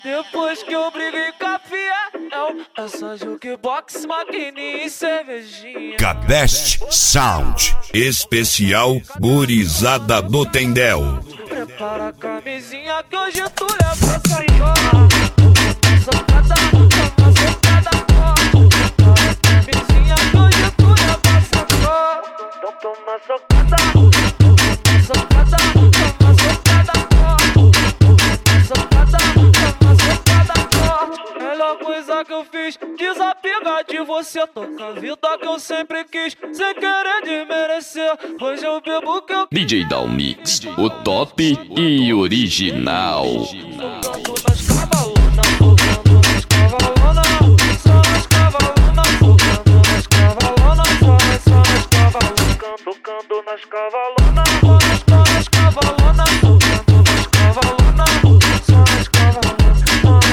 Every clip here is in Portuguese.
Depois que eu briguei com a Fiel, é só jukebox, maquininha e cervejinha. Cadest Sound, especial gurizada do Tendel. Prepara a camisinha que hoje tu leva pra sacar. Socada, toma socada forte. Prepara a camisinha que hoje tu leva pra sacar. Então toma socada, toma socada, toma socada forte. Socada, toma socada forte. Melhor coisa que eu fiz, desapegar de você. Toca a vida que eu sempre quis, sem querer desmerecer. Hoje eu bebo o que eu DJ Dalmix, o top e original. Focando nas cavalonas, focando nas cavalonas, só nas cavalonas, focando nas cavalonas, só nas cavalonas, tocando nas cavalonas, só nas cavalonas, tocando nas cavalonas, só nas cavalonas,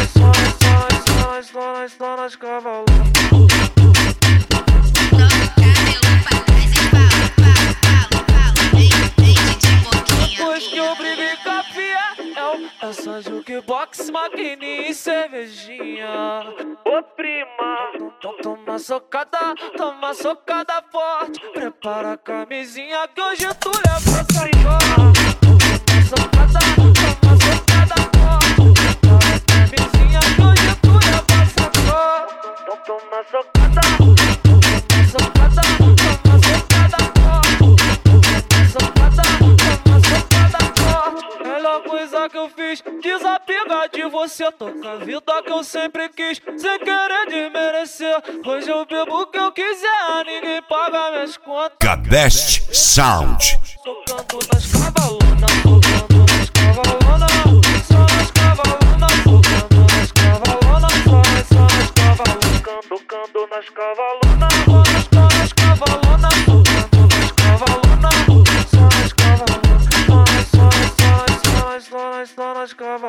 só nas cavalonas. Depois que eu briguei com a Fiel, é só jukebox, maquininha e cervejinha. Ô prima, então toma socada forte. Prepara a camisinha que hoje tu leva pra sacar. Toma socada forte. Prepara a camisinha que hoje tu leva pra sacar. Então toma socada forte. Melhor coisa que eu fiz, desapegar de você. Toca a vida que eu sempre quis, sem querer desmerecer. Hoje eu bebo o que eu quiser, ninguém paga minhas contas. Cadest Sound. Socando nas cavalonas, focando nas cavalonas, só nas cavalonas, focando nas cavalonas, só nas cavalonas, tocando nas cavalonas, só nas cavalonas, tocando nas cavalonas, só nas cavalonas, só nas cavalonas.